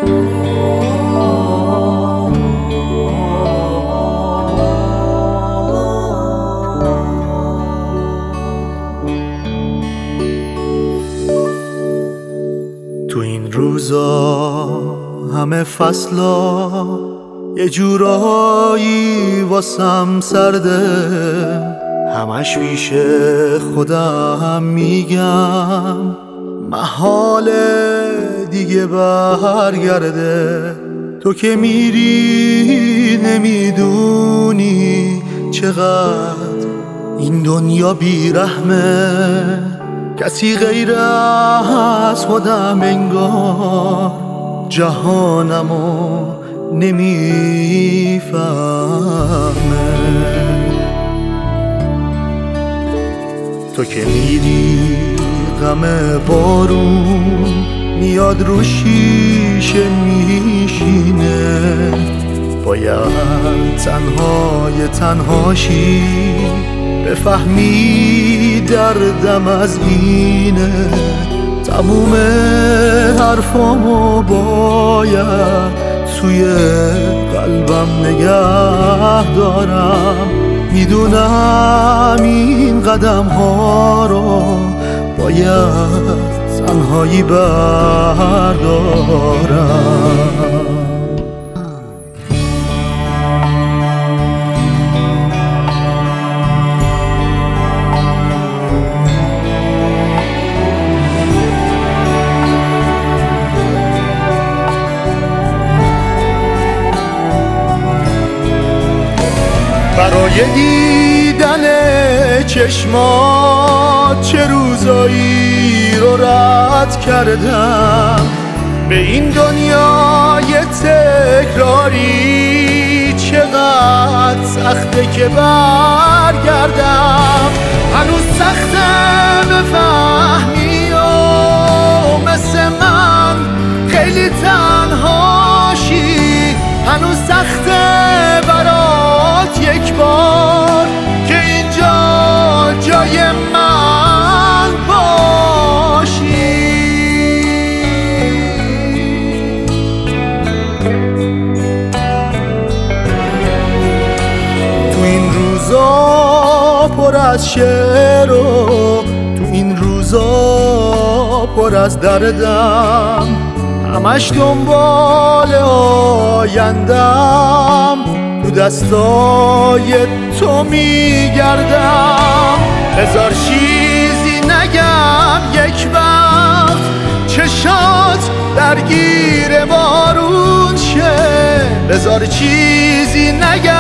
تو این روزا همه فصلا یه جورایی واسم سرده، همش پیش خودم میگم محاله دیگه برگرده. تو که میری نمیدونی چقدر این دنیا بیرحمه، کسی غیر از خودم انگار جهانمو نمیفهمه. تو که میری غم بارون میاد رو شیشه میشینه، باید تنهای تنهاشی بفهمی دردم از اینه. تموم حرفامو باید توی قلبم نگه دارم، میدونم این قدم ها رو باید تنهایی بردارم. برای دیدن چشمات چه روزایی رو رد کردم، به این دنیای تکراری چقدر سخته که برگردم. هنوز سخته بفهمی و مثل من خیلی تنهاشی، هنوز سخته برات یک بار که اینجا جای من باشی. تو این روزا پر از شعر و تو این روزا پر از دردم، همش دنبال آیندم، تو دستای تو میگردم. هزار چیزی نگم یک وقت چشات درگیر بارون شه، هزار چیزی نگم